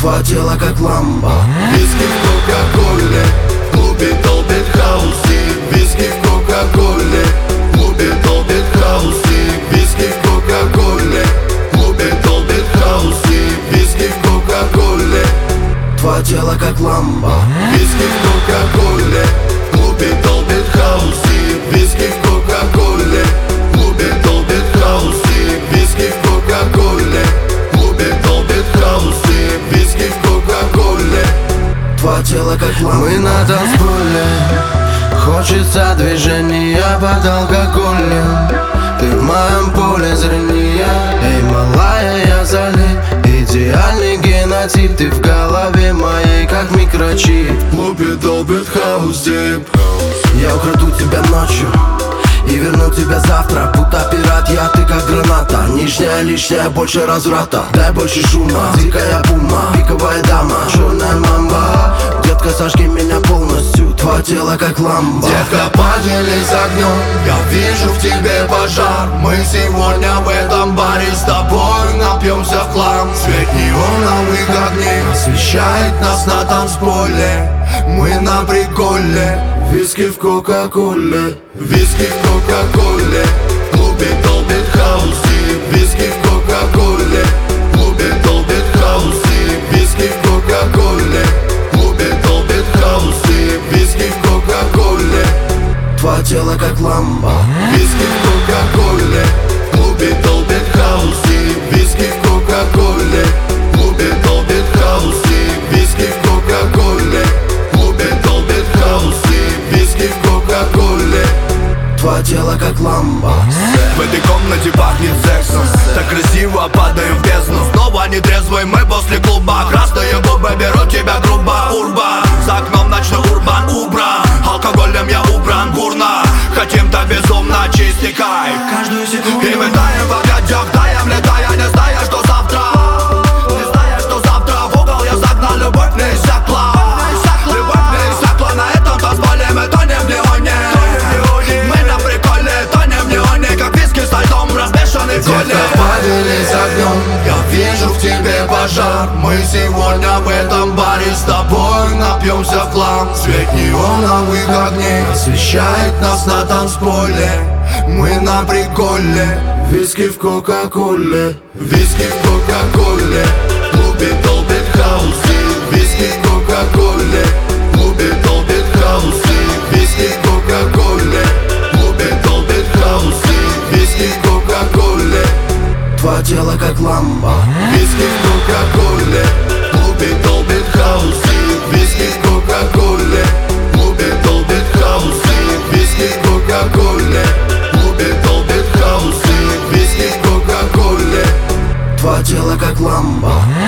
твое тело как ламба. Виски в кока-коле, в клубе долбит хаусик. Виски в кока-коле, в клубе долбит хаусик. Виски в кока-коле, в клубе долбит хаусик. Виски в кока-коле, твое тело как ламба. виски в кока-коле, в клубе долбит хаусик. Виски в кока-коле, в клубе долбит хаусик. Виски в кока-коле, в клубе долбит хаусик. Виски в кока-коле, Твое тело как ламба. Мы на танцполе, хочется движения под алкоголем. Ты в моем поле зрения. Эй, малая, я залип. Идеальный генотип. Ты в голове моей, как микрочип. в клубе долбит хаус дип. Я украду тебя ночью и верну тебя завтра. Будто пират, я ты как граната. Нижняя, лишняя, больше разврата. Дай больше шума, дикая бума, пиковая дама, черная мамба. Детка, сожги меня полностью, твое тело как ламба. Детка, поделись огнем, я вижу в тебе пожар. Мы сегодня в этом баре с тобой напьемся в хлам. Свет неоновых огней освещает нас на танцполе. Мы на приколе, Виски в кока-коле, виски в кока-коле, в клубе долбит хаусик. Виски в кока-коле, в клубе долбит хаусик. Виски в кока-коле, в клубе долбит хаусик. Виски в кока-коле, твое тело как ламба. виски в кока-коле, в клубе долбит хаусик. Виски в кока-коле, в клубе долбит хаусик. Виски в кока-коле, в клубе долбит хаусик. Виски в кока-коле, Твое тело как ламба. в этой комнате пахнет сексом. Так красиво падаем в бездну. Снова нетрезвый мы после клуба. Красные губы берут тебя грубо. Урба, за окном ночной урбан убран. Алкоголем я убран бурно. Хотим так безумно чистый кайф каждую секунду. И мы таем в объятиях, таем, летая, не зная, что завтра. Не зная, что завтра. В угол я загнал, любовь не иссякла. Любовь не иссякла, на этом танцполе мы тонем в неоне. Мы на приколе, тонем в неоне, как виски со льдом, размешанный в коле. Детка, поделись огнем, Я вижу в тебе пожар. Мы сегодня в этом баре с тобой напьемся в хлам. Свет неоновых огней освещает нас на танцполе. Мы на приколе, виски в кока-коле, виски в кока-коле, в клубе долбит хаусик. Виски в кока-коле, в клубе долбит хаусик. Виски в кока-коле, в клубе долбит хаусик. Виски в кока-коле, твое тело как ламба. виски в кока-коле, в клубе долбит хаусик. Виски в кока-коле, в клубе долбит хаусик. Виски в кока-коле, в клубе долбит хаусик. Виски в кока-коле, Твое тело как ламба.